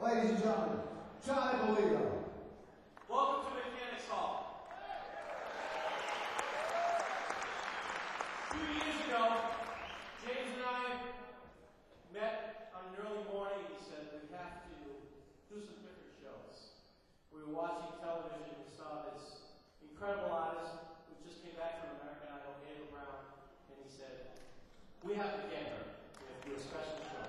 Ladies and gentlemen, Johnny Bolito. Welcome to Mechanics Hall. 2 years ago, James and I met on an early morning. He said, we have to do some different shows. We were watching television. We saw this incredible artist who just came back from American Idol, Ava Brown, and he said, we have to get her. We have to do a special show.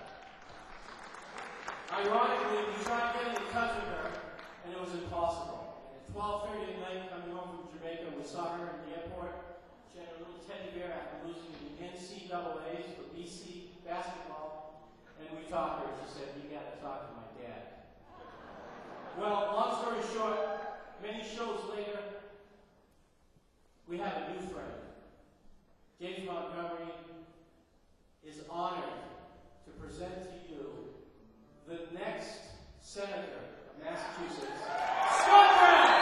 Ironically, we tried getting in touch with her, and it was impossible. And at 12:30 at night, coming home from Jamaica, we saw her at the airport. She had a little teddy bear after losing the NCAAs for BC basketball. And we talked to her, and she said, you got to talk to my dad. Well, long story short, many shows later, we have a new friend. James Montgomery is honored to present to you the next Senator of Massachusetts, Scott Brown!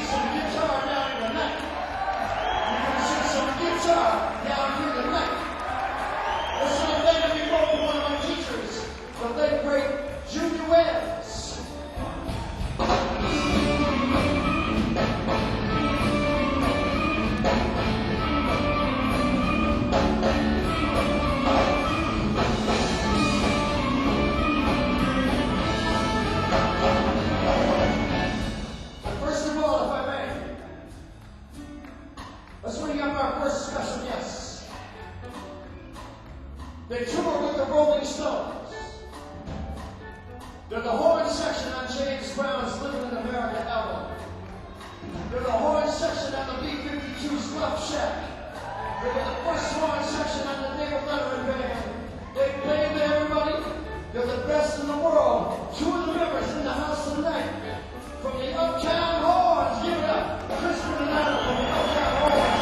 see some guitar down here tonight. You're gonna see some guitar down here tonight. Let's not let me go with one of my teachers, the late great Junior Wells. First of all, if I may, let's bring up our first special guests. They tour with the Rolling Stones. They're the horn section on James Brown's Living in America album. They're the horn section on the B-52's Love Shack. They're the first horn section on the David Letterman Band. They play to everybody. They're the best in the world. Two of the members in the house tonight. From the Uptown Horns, give it up. Crispin and Adam from the Uptown Horns.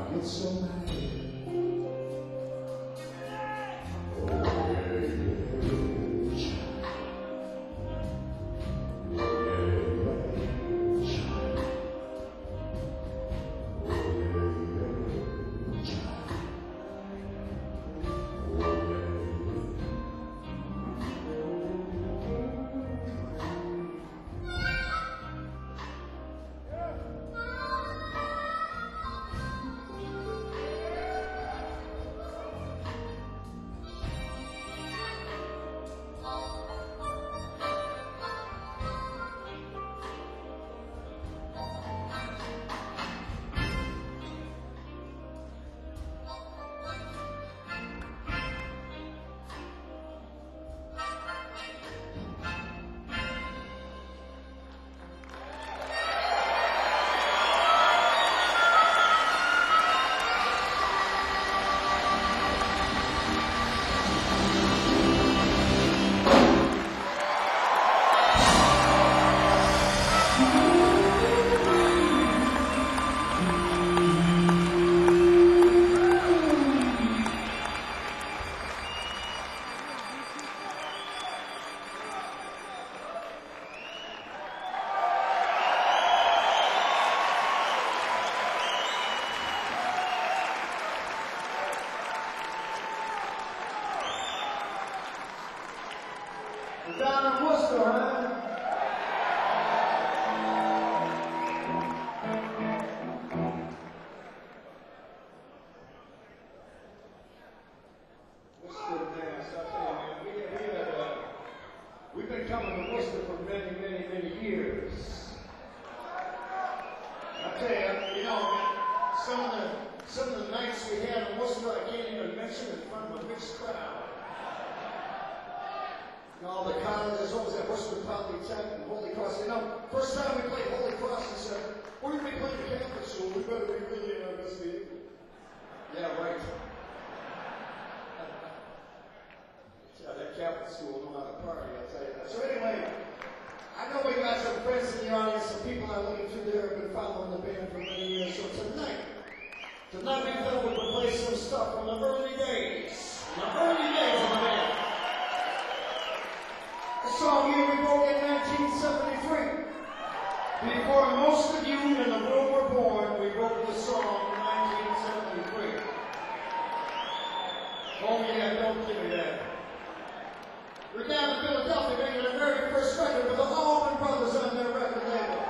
get so mad. Down in Worcester, huh? Worcester, man, stop saying, man. We've been coming to Worcester for many, many, many years. I tell you, man, some of the nights we had in Worcester, I can't even mention in front of a mixed crowd. All the colleges, what was that, Worcester Polytech and Holy Cross. First time we played Holy Cross, he said, we're going to be playing the Catholic school, we better be really in our best behavior. Yeah, right. Yeah, that Catholic school know how to party, I'll tell you that. So anyway, I know we got some friends in the audience, some people I'm looking through there have been following the band for many years. So tonight we thought we would play some stuff from the early days. The early days of the band. A song here we wrote in 1973. Before most of you in the world were born, we wrote this song in 1973. Oh yeah, don't give me that. We're down in Philadelphia making the very first record with the Allman Brothers on their record label.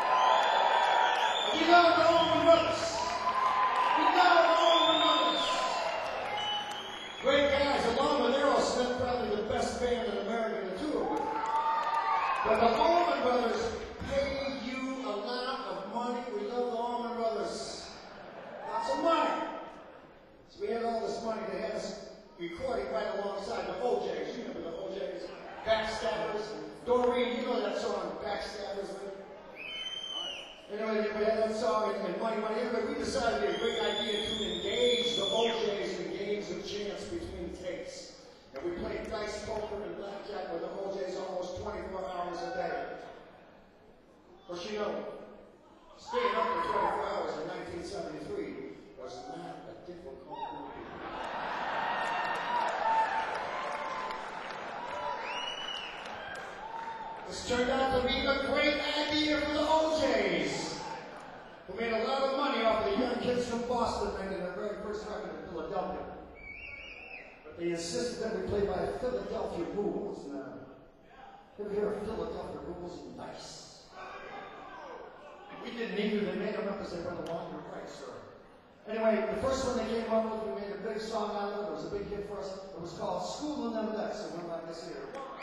You know the Allman Brothers. You know the Allman Brothers. Great guys, along with Aerosmith, probably the best band in America to tour with. But the Allman Brothers pay you a lot of money. We love the Allman Brothers. Lots of money. So we had all this money. They had us recording right alongside the OJs. You remember the OJs? Backstabbers. Doreen, you know that song, Backstabbers, right? Anyway, we had that song and Money, Money. Anyway, we decided it'd be a great idea to engage the OJs in games of chance between takes. And we played dice, poker, and blackjack with the OJs almost 24 hours a day. Well, staying up for 24 hours in 1973 was not a difficult thing. This turned out to be a great idea for the OJs, who made a lot of money off the young kids from Boston making their very first record in Philadelphia. But they insisted that we play by Philadelphia rules. Now, ever hear of Philadelphia rules? Nice. We didn't either. They made them up as they went along. You're right, sir. Anyway, the first one they came up with, we made a big song out of it. It was a big hit for us. It was called School of Them Nuts. So we're like this here.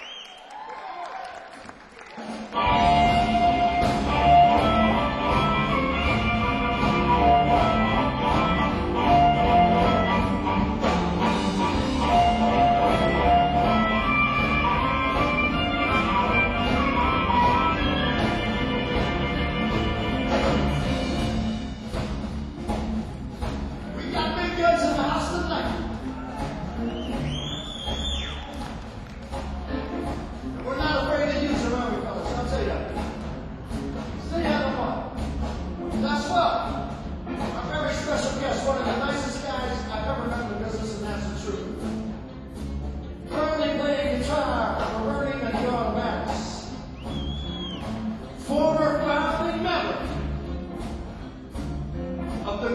We got big guns in the house tonight.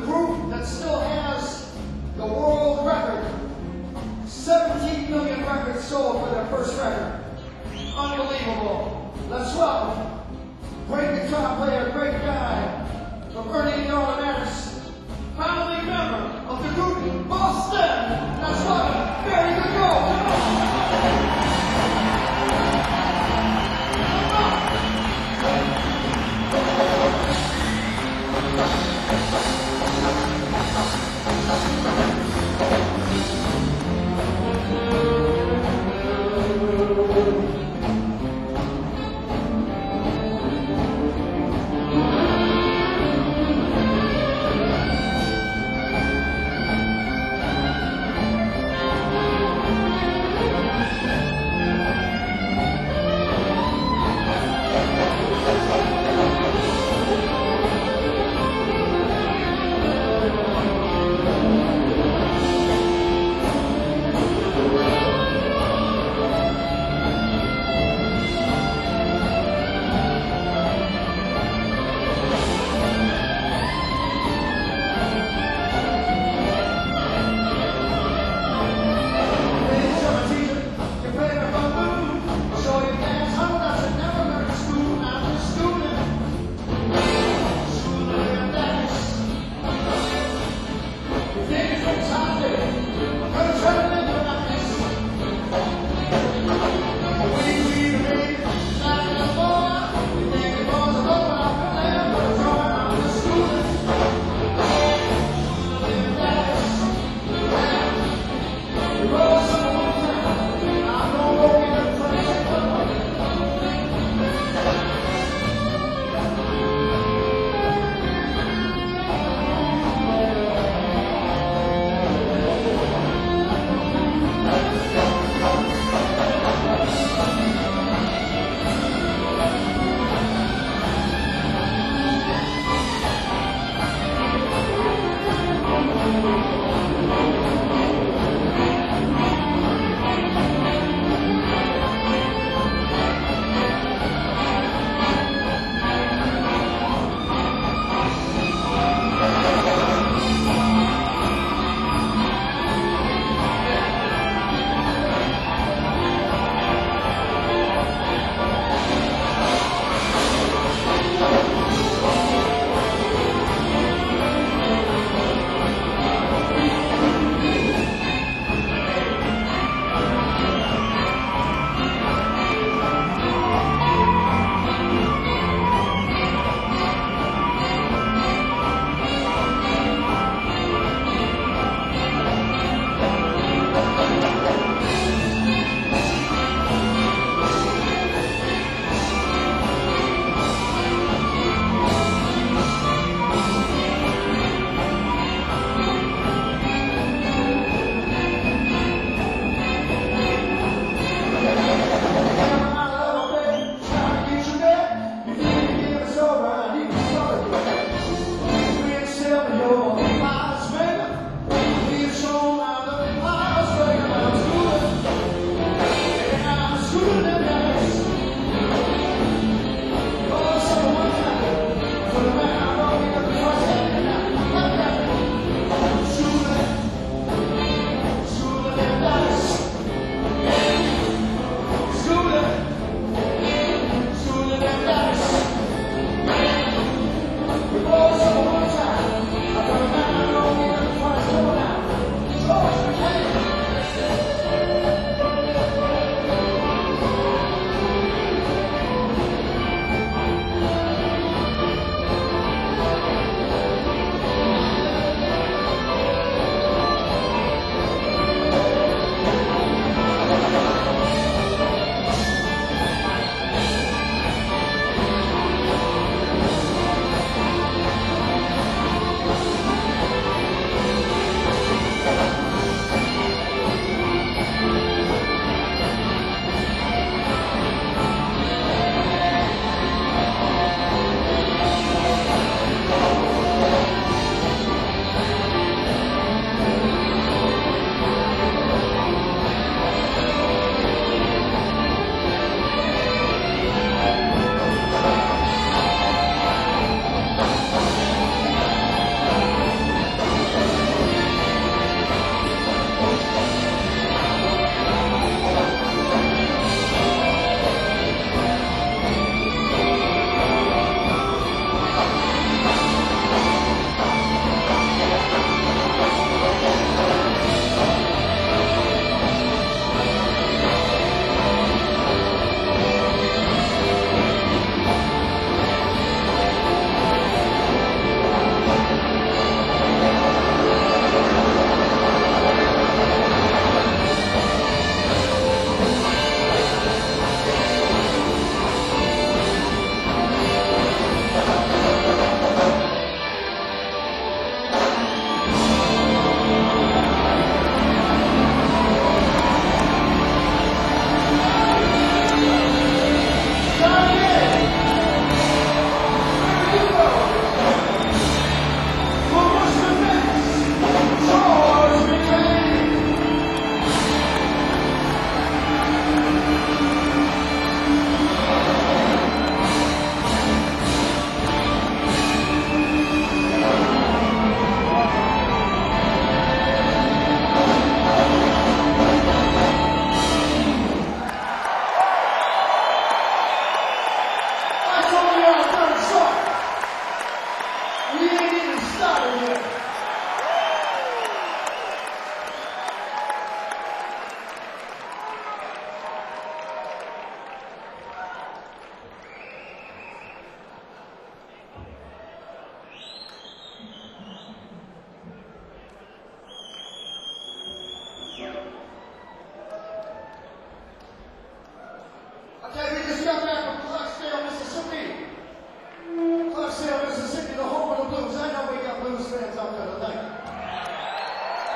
group that still has the world record. 17 million records sold for their first record. Unbelievable. Let's welcome great guitar player, great guy from Ernie the Automatis, founding member of the group Boston. Let's welcome Barry Goodrow.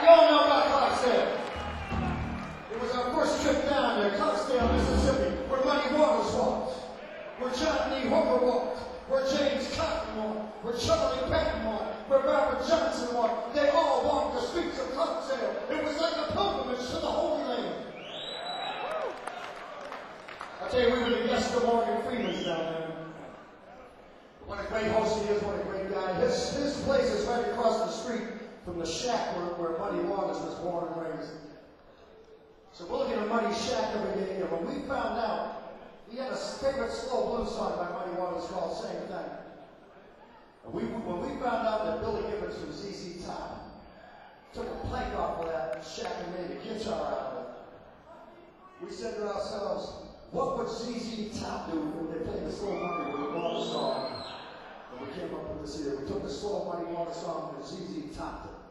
Y'all know about Clarksdale. It was our first trip down there, Clarksdale, Mississippi, where Muddy Waters walked, where John Lee Hooker walked, where James Cotton walked, where Charlie Patton walked, where Robert Johnson walked. They all walked the streets of Clarksdale. It was like a pilgrimage to the Holy Land. I tell you, we were the guests of Morgan Freeman's down there. What a great host he is, what a great guy. His place is right across the street from the shack where Muddy Waters was born and raised. So we're looking at Muddy's shack every day here. When we found out, he had a favorite slow blues song by Muddy Waters called Same Thing. And when we found out that Billy Gibbons from ZZ Top took a plank off of that shack and made a guitar out of it, we said to ourselves, what would ZZ Top do when they played the slow Muddy Waters song? And we came up with this here. We took the slow Muddy Waters song and ZZ Top it.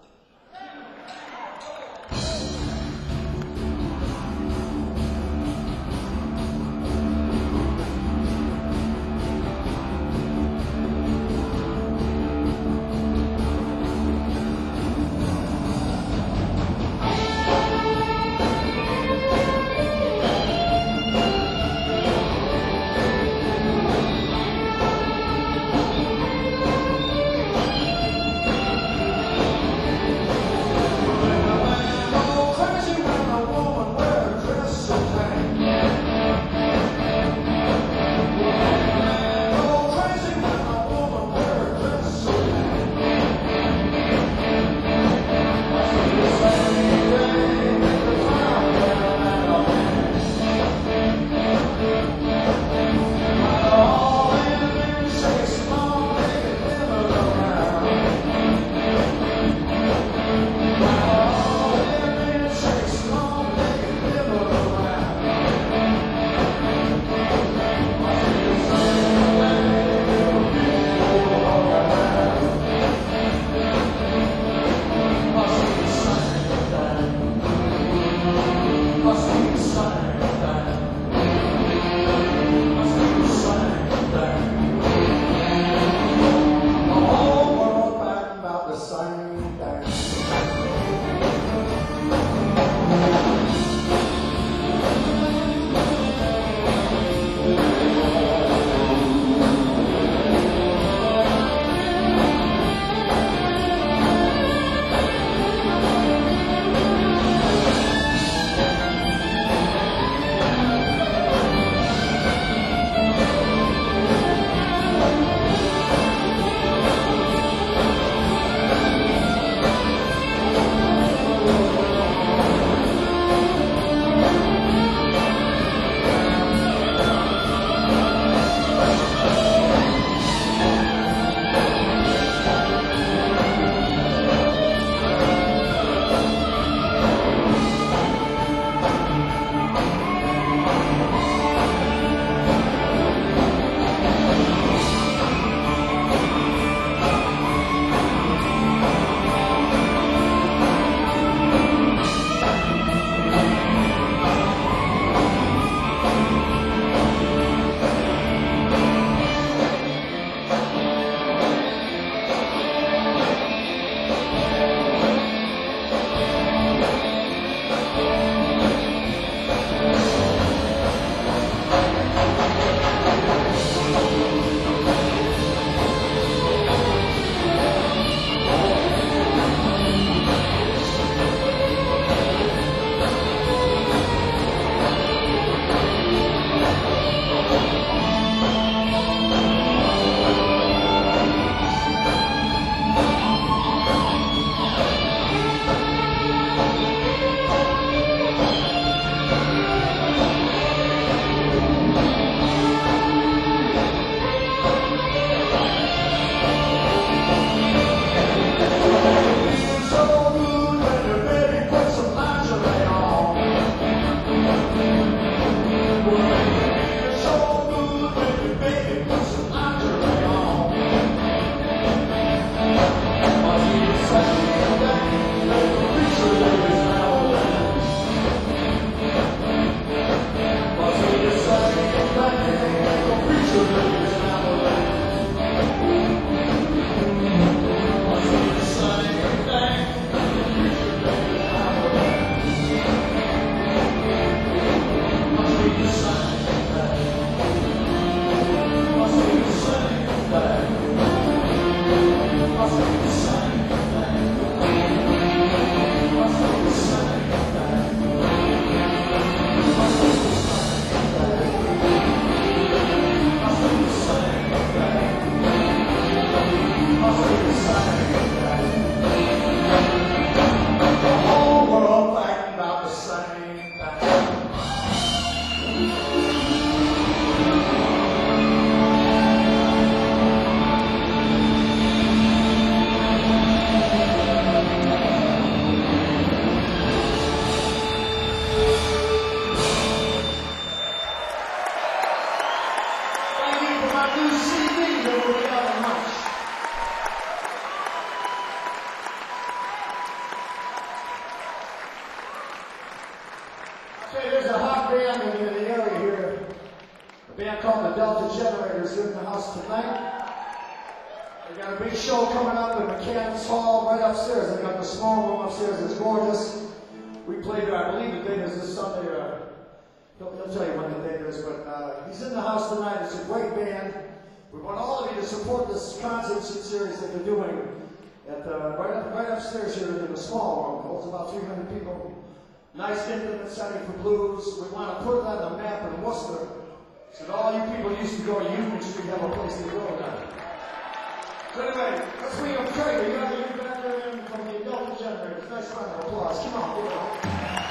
called the Delta Generators here in the house tonight. They got a big show coming up in Mechanics Hall right upstairs. They got the small room upstairs. It's gorgeous. We played there. I believe the date is this Sunday. He'll tell you when the date is, but he's in the house tonight. It's a great band. We want all of you to support this concert series that they're doing at right upstairs here in the small room. It holds about 300 people. Nice intimate setting for blues. We want to put it on the map in Worcester so that all you people who used to go to Union Street have a place to go now. So anyway, let's bring up Craig. You got your back there from the Delta Generators. Nice round of applause. Come on, give it up.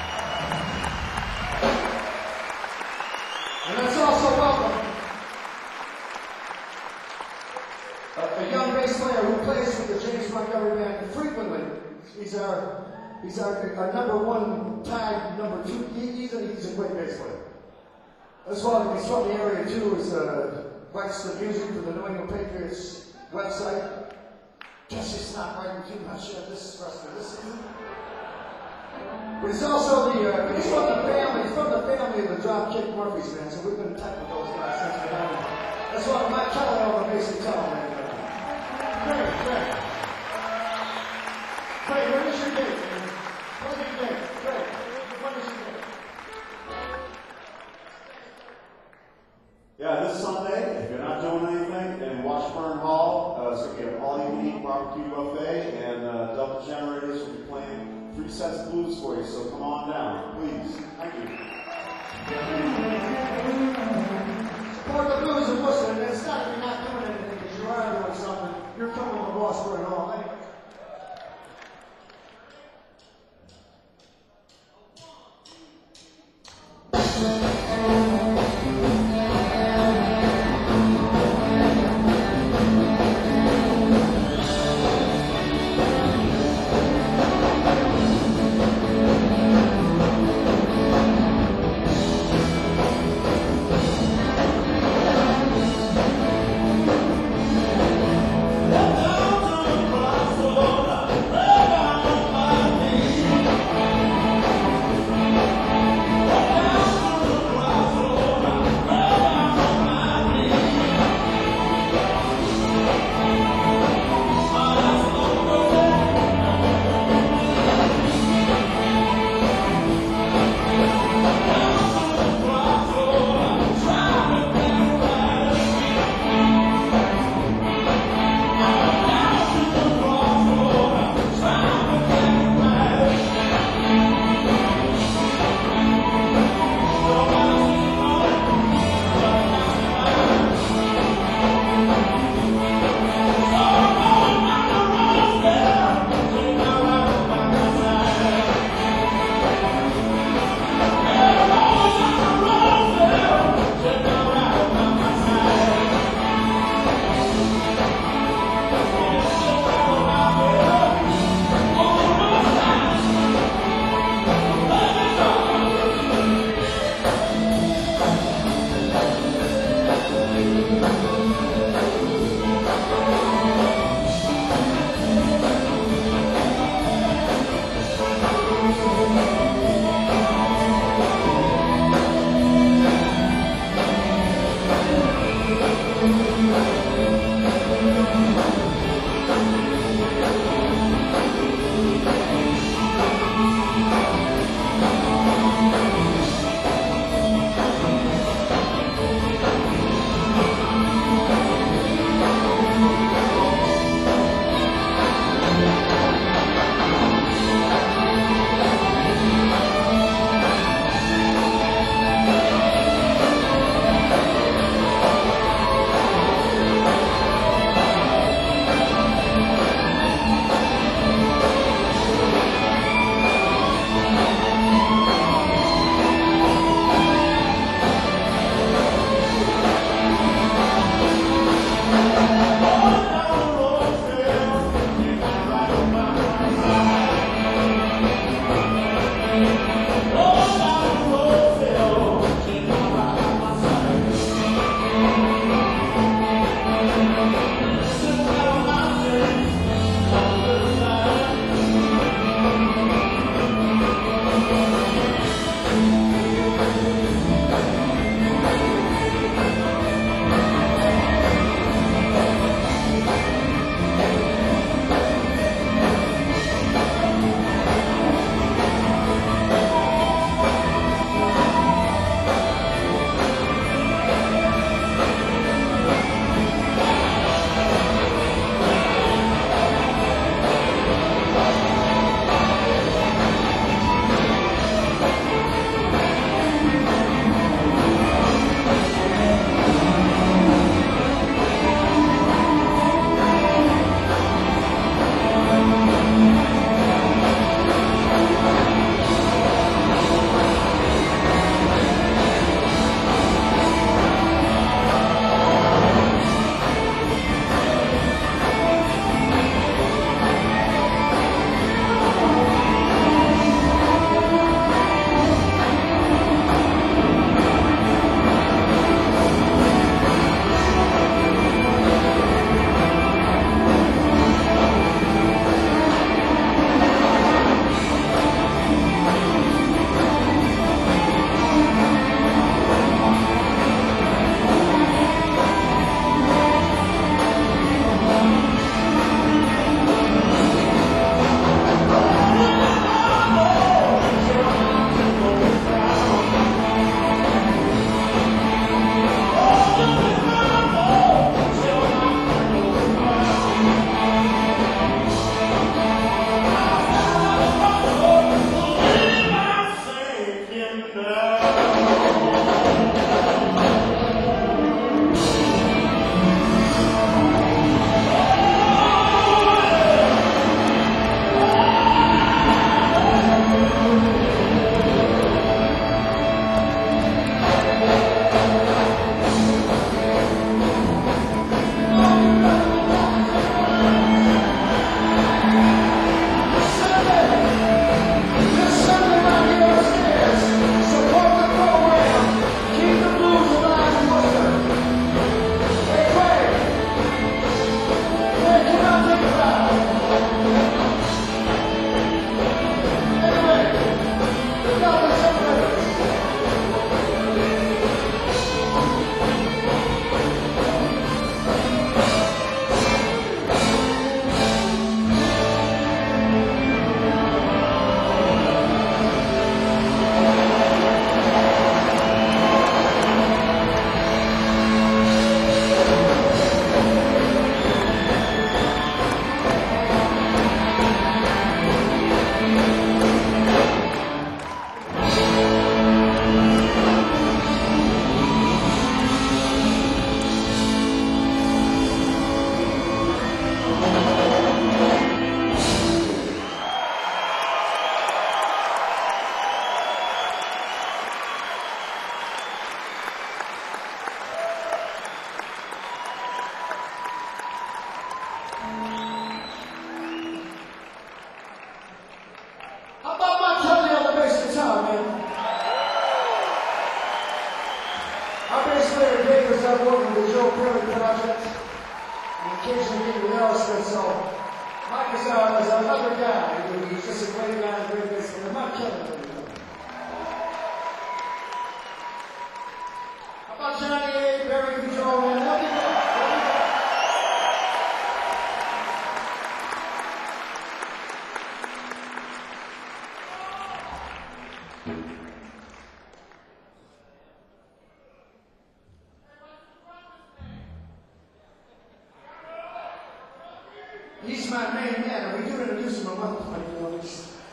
And let's also welcome a young bass player who plays with the James Montgomery Band frequently. He's our number one tied number two. He's a great bass player. As well, he's from the area too. Writes the music for the New England Patriots website. Guess he's not writing too much this rest of this season. But he's also he's from the family. He's from the family of the Dropkick Murphys, man. So we've been in touch with those guys since we're down. That's why Mike Keller on the bass guitar, man. Great, when is your date, man? When is your date? Great. When is your date? Yeah, this Sunday, if you're not doing anything, in Washburn Hall, it's going to be an all-you-can-eat barbecue buffet, and Delta Generators will be playing 3 sets of blues for you, so come on down, please. Thank you. Support the blues in Worcester, and it's not if you're not doing anything, because you are doing something. You're coming to Washburn Hall anyway. Down on the cross. Baker's done working with the Joe Perry Project, and occasionally getting with Aerosmith, so Mike is another guy who's just a great guy, a great bass player. Mike Kelly. How about Johnny A., Barry Control, and help me go. He's my main man, and we do introduce him at one point, you know.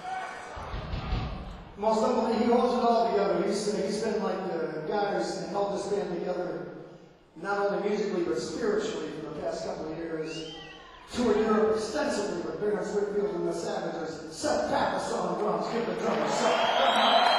Most definitely, he holds it all together. He's been like the guy who's held this band together, not only musically, but spiritually for the past couple of years. Toured Europe extensively with Barons Whitfield and the Savages. Seth Pappas on drums. Give the drummer Seth.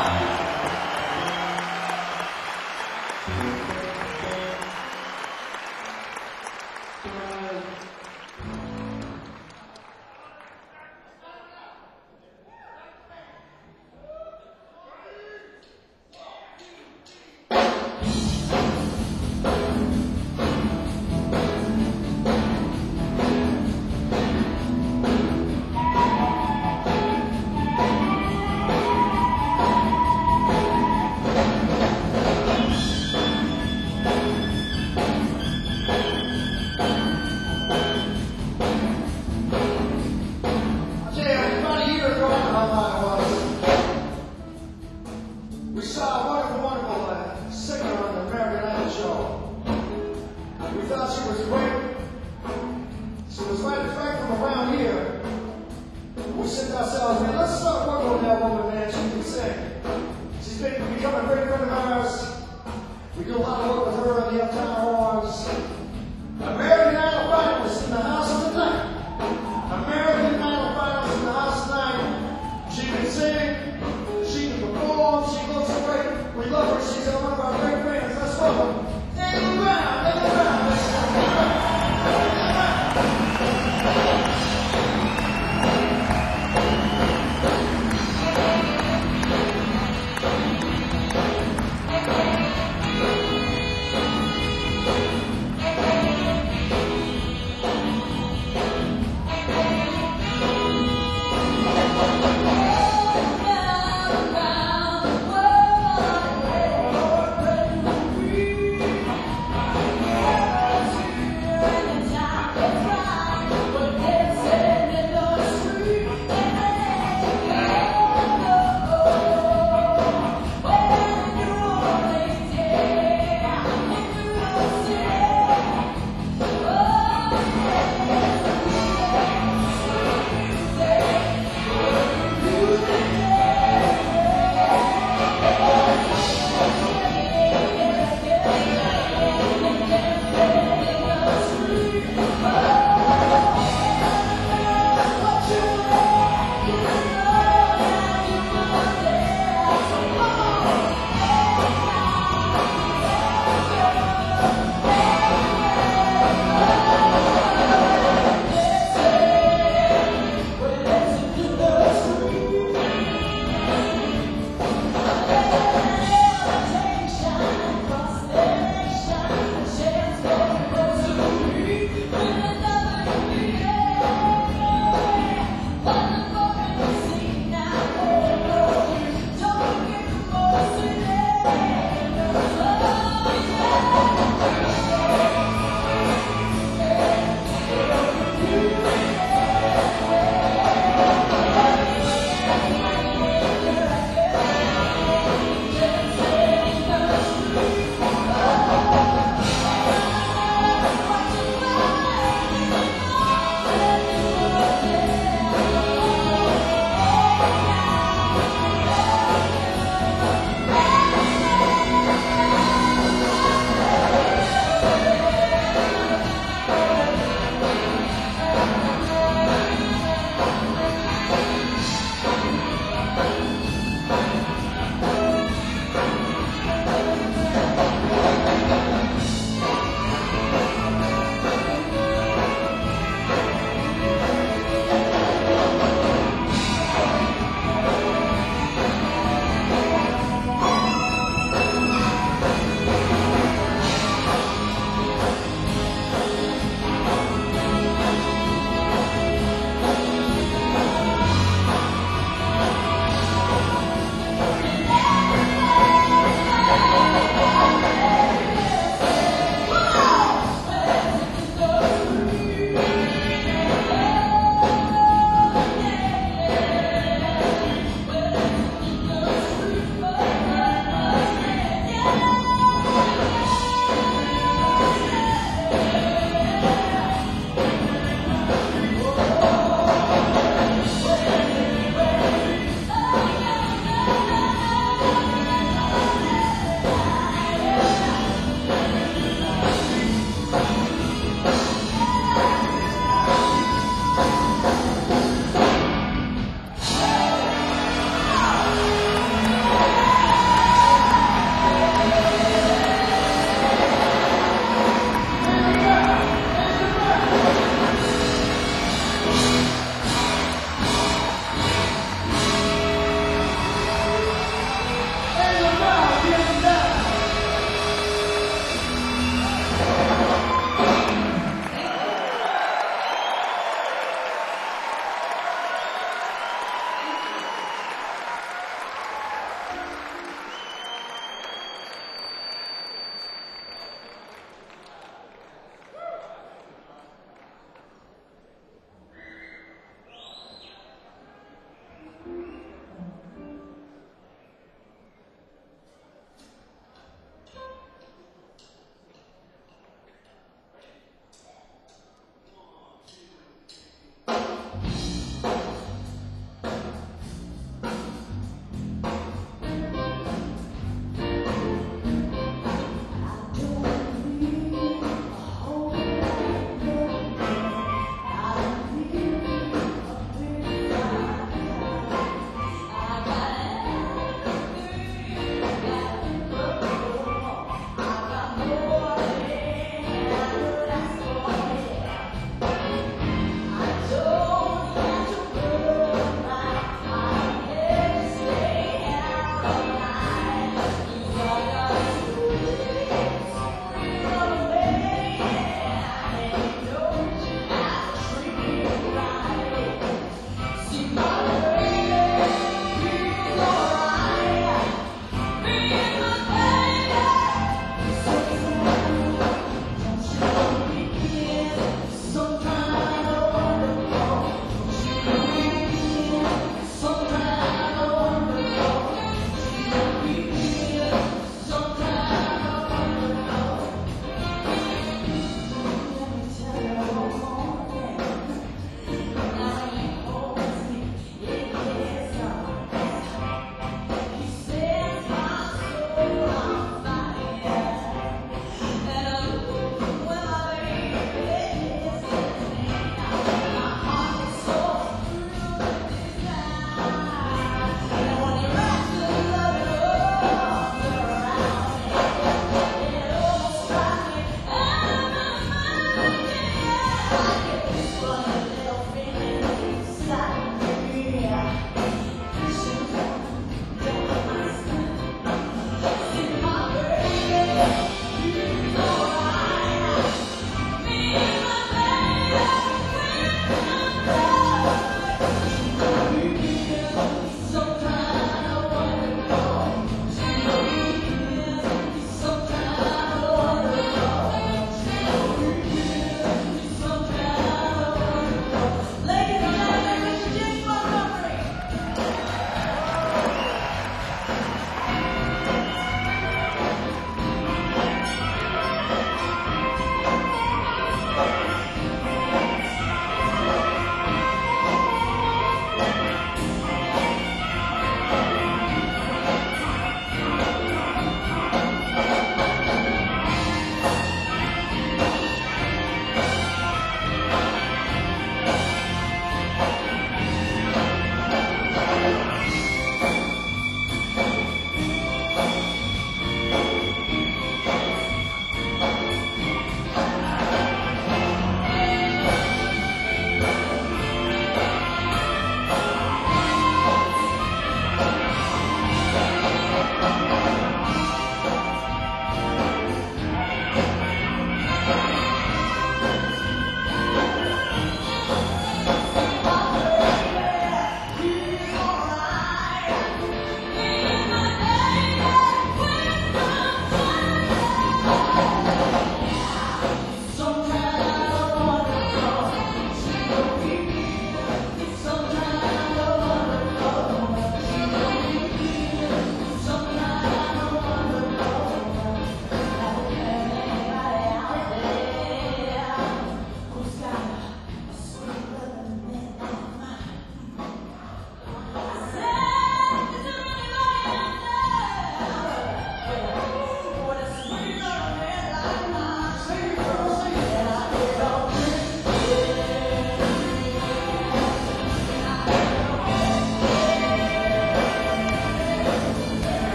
We saw a wonderful singer on the American Idol show. We thought she was great. She was right from around here. We said to ourselves, man, let's start working with that woman, man. She can sing. She's become a great friend of ours. We do a lot of work with her on the Uptown Horns. American Idol finalists in the house tonight. American Idol finalists in the house tonight. She can sing. She can perform. She looks great. We love her. She's one of our great fans. Let's welcome Ava Brown. Ava Brown.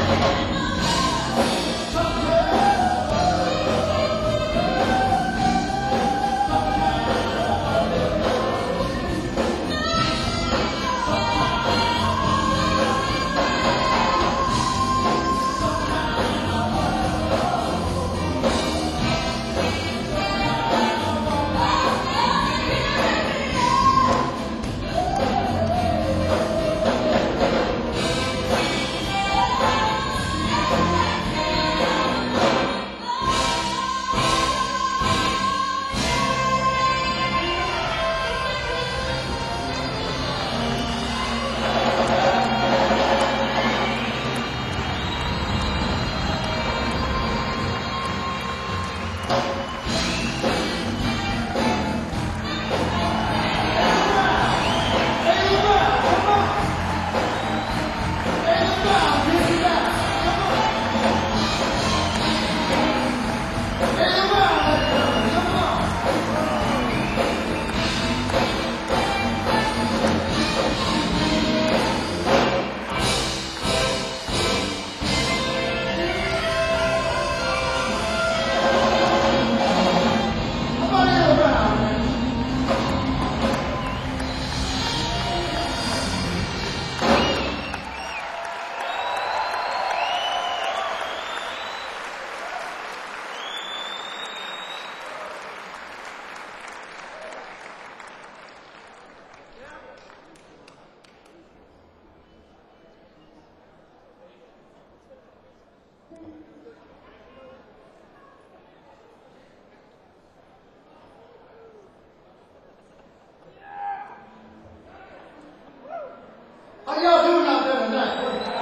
How y'all doing out there tonight?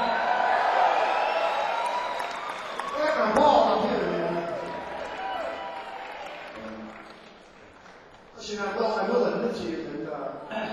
We're having a ball up here, man. Listen, I will admit to you that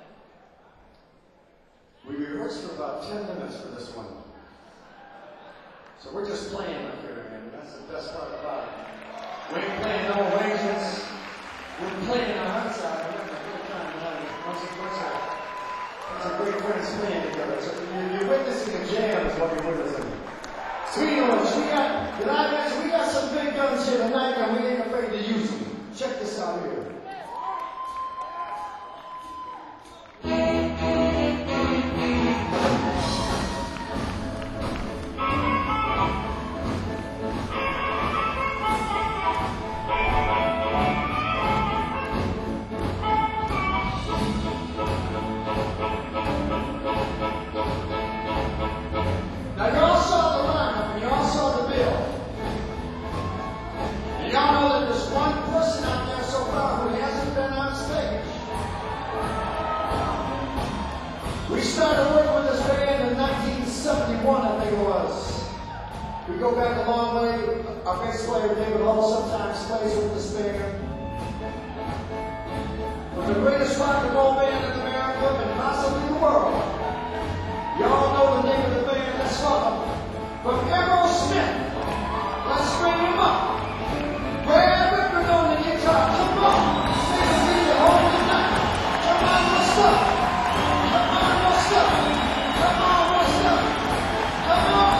we rehearsed for about 10 minutes for this one. So we're just playing up here, man. That's the best part about it. We ain't playing no arrangements. We're playing our hearts out. We're having a good time tonight. Once a great friends playing together. So you're witnessing a jam is what you're witnessing. Sweethearts, we got some big guns here tonight and we ain't afraid to use them. Check this out here. Now y'all saw the lineup and y'all saw the bill. And y'all know that there's one person out there so far who hasn't been on stage. We started working with this band in 1971, I think it was. We go back a long way. Our bass player David Hull sometimes plays with this band. We're the greatest rock and roll band in America and possibly the world. Y'all know the name of the band. Let's welcome from Aerosmith. Let's bring him up. Brad Whitford on the guitar. Come on. Take a video home tonight. Come on, what's up? Come on, what's up? Come on, what's up? Come on.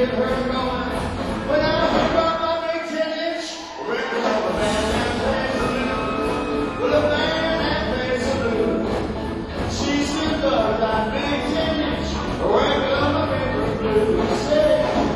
get her going. When I whip out my big 10-inch record of a band that plays the blues. Well, a band that plays the blues. She's in love with that big 10-inch record of a favorite blues. Say,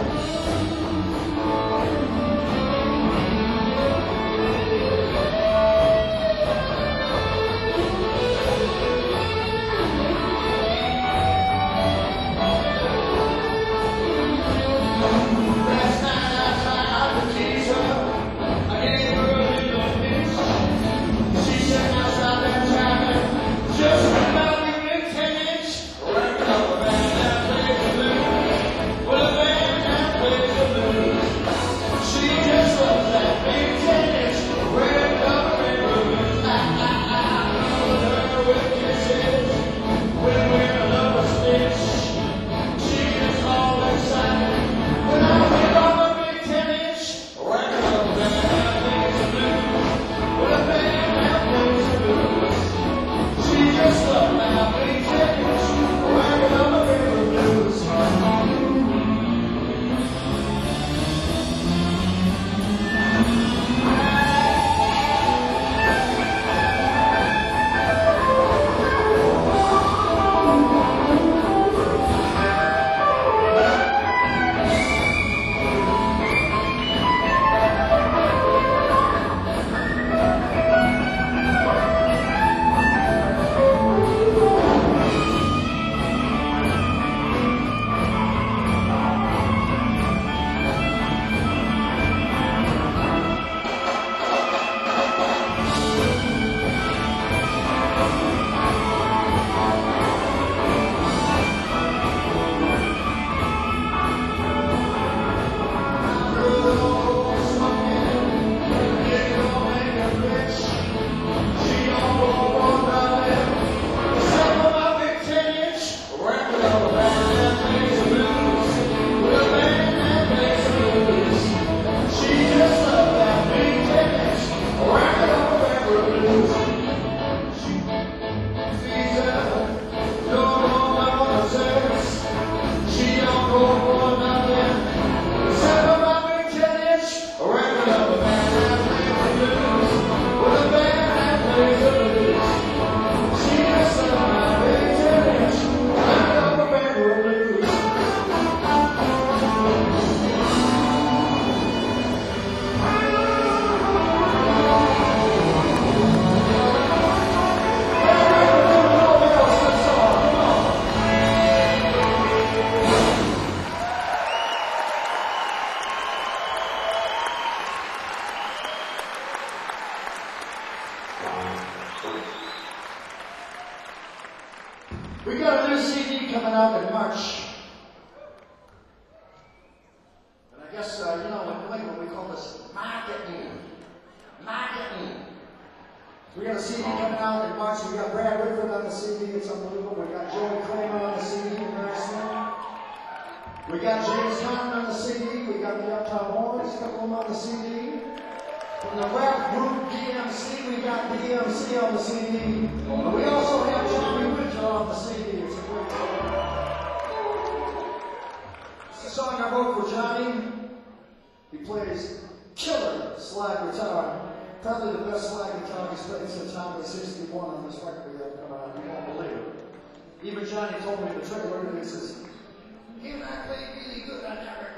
we got a new CD coming out in March. And I guess, you know, in New England we call this marketing. Marketing. We got a CD coming out in March. We got Brad Whitford on the CD. It's unbelievable. We got Joey Kramer on the CD. Very soon. We got James Conner on the CD. We got the Uptown Horns. A couple of them on the CD. From the rap group DMC, we got DMC on the CD. And we also have Johnny Winter on the CD. It's a great song. It's a song I wrote for Johnny. He plays killer slide guitar. Probably the best slide guitar he's played since Highway 61 on this record we have coming out. You won't believe it. Even Johnny told me the trailer, and he says, "He and I played really good on that record."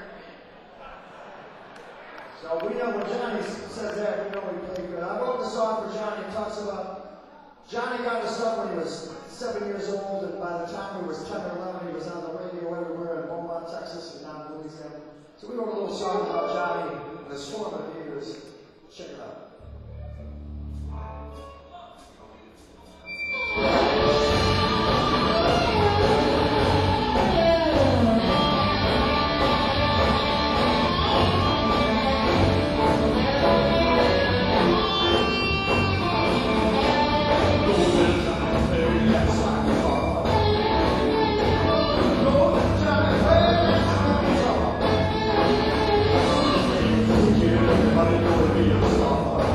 So we know when Johnny says that, we know he played good. I wrote the song for Johnny. It talks about Johnny got his stuff when he was 7 years old, and by the time he was 10 or 11, he was on the radio everywhere in Beaumont, Texas, and now in Louisiana. So we wrote a little song about Johnny and his formative years. Check it out. Everybody know to be a star.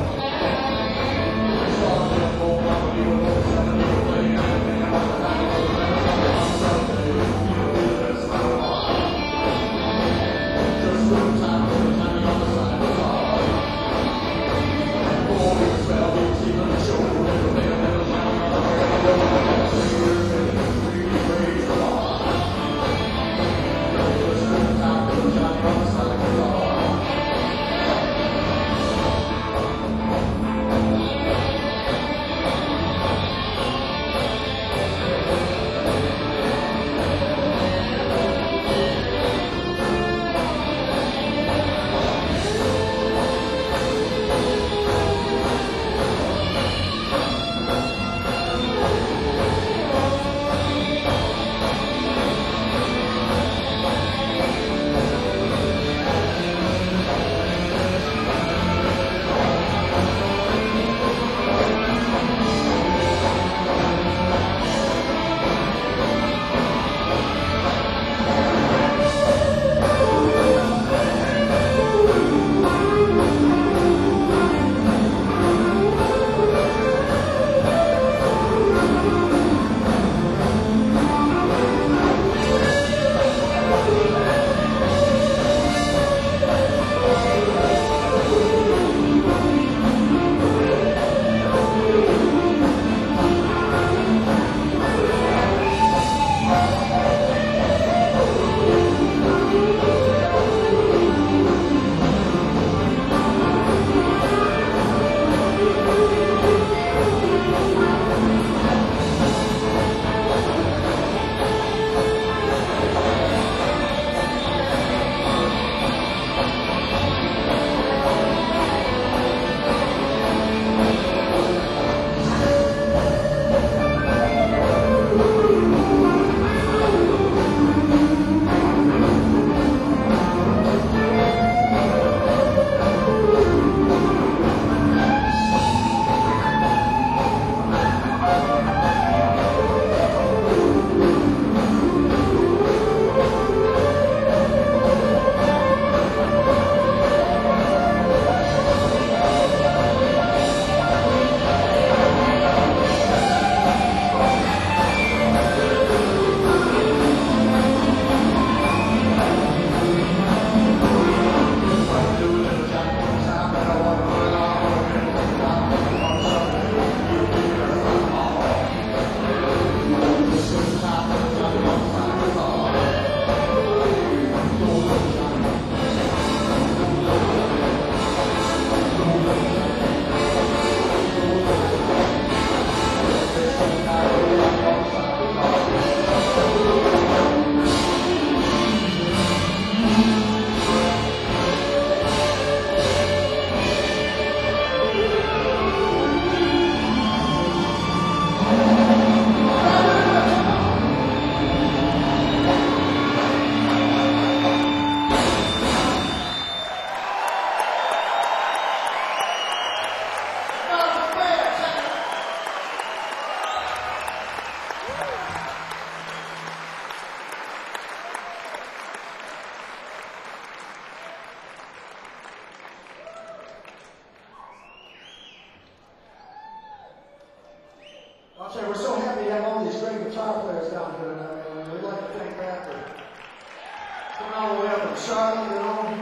Coming all the way up from Charlotte, you know.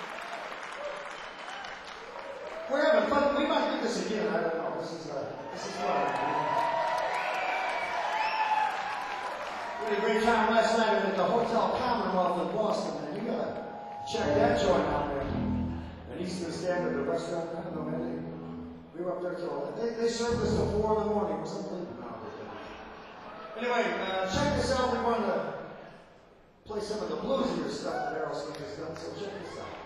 We're having fun. We might do this again. I don't know. This is fun. We had a great time last night at the Hotel Commonwealth in Boston, man. You gotta check that joint out there. An Eastern Standard, a restaurant. I don't know, man. We were up there till they served us till 4 in the morning or something. Anyway, check this out. We wanted to play some of the bluesier stuff that Aerosmith has done, so check this out.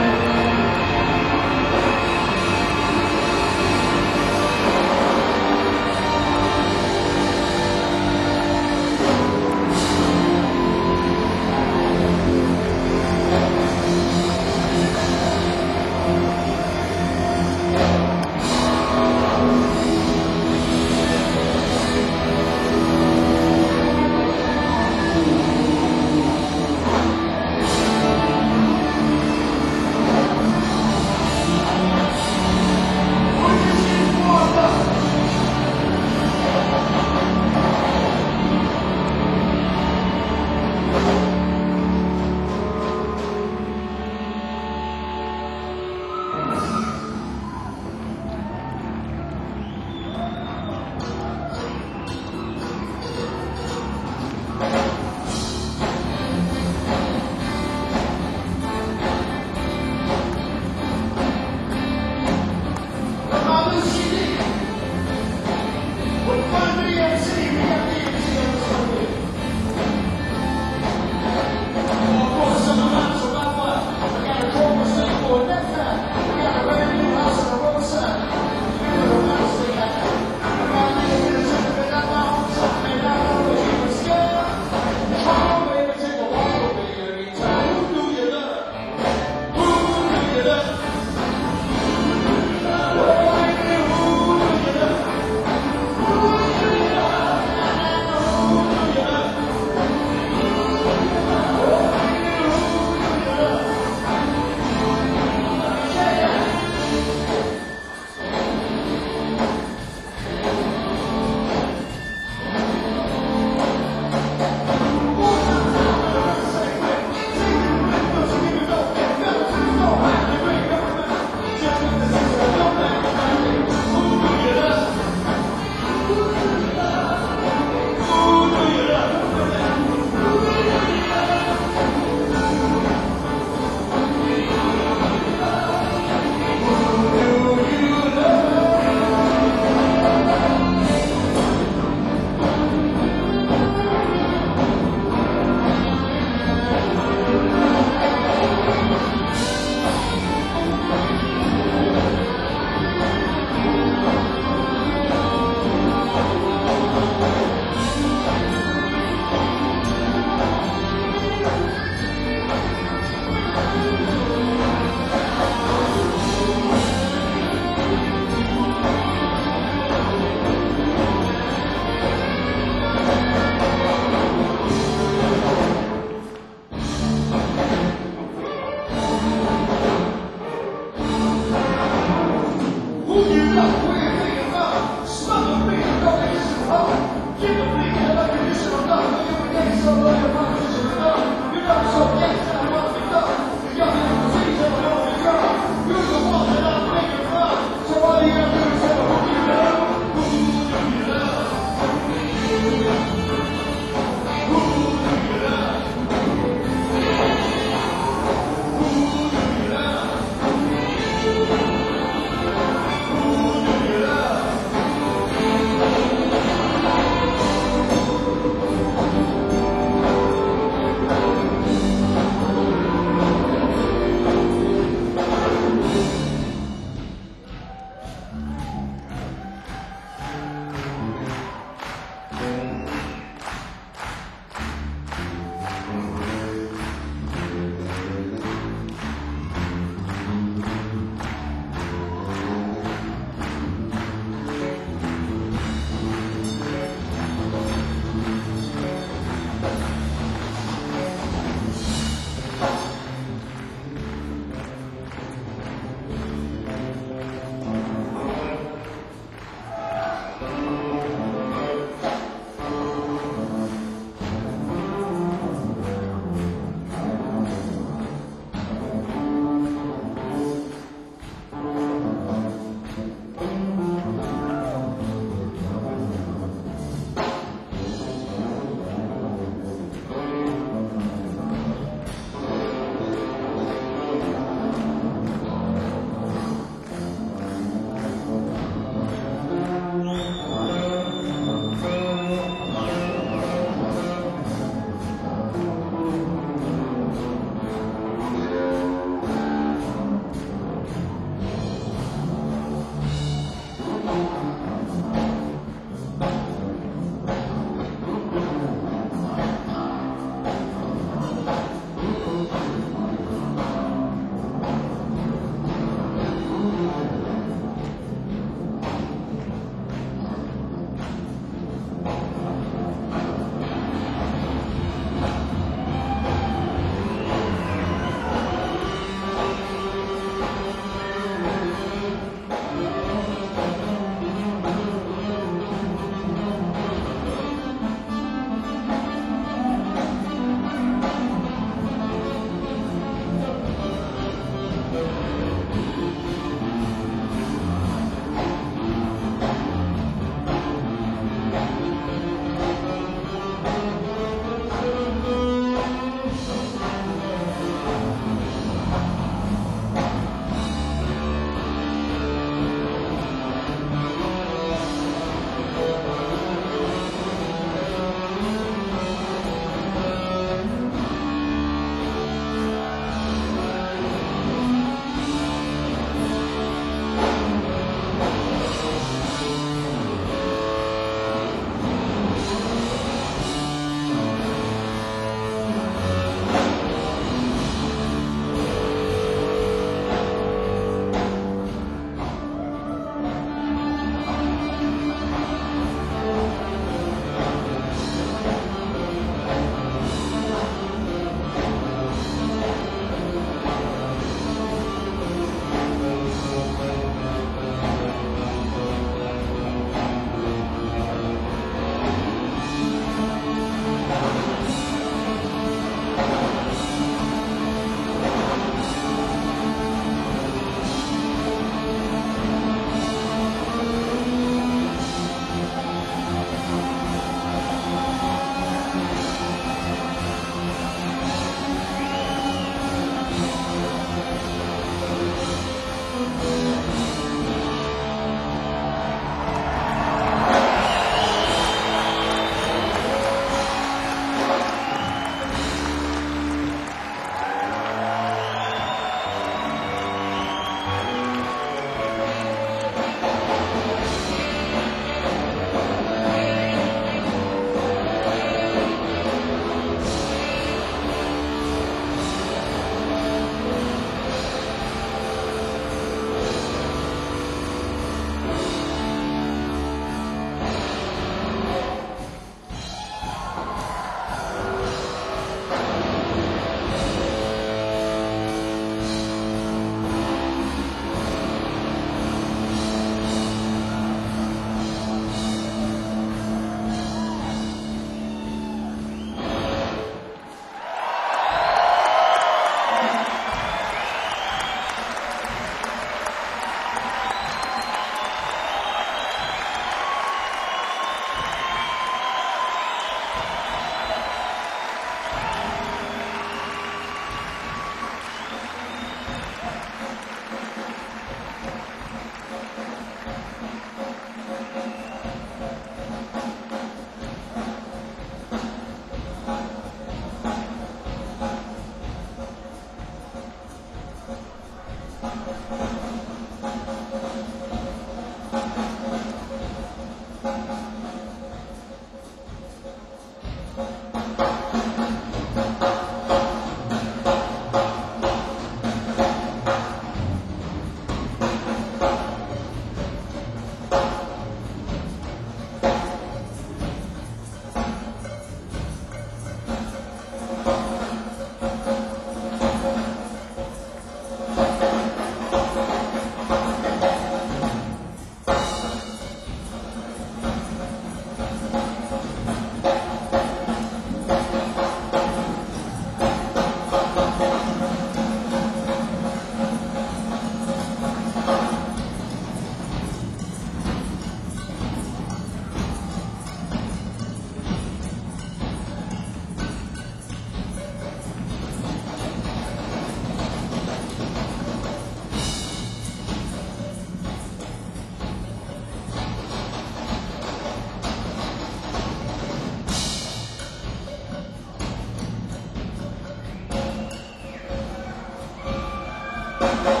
Thank you.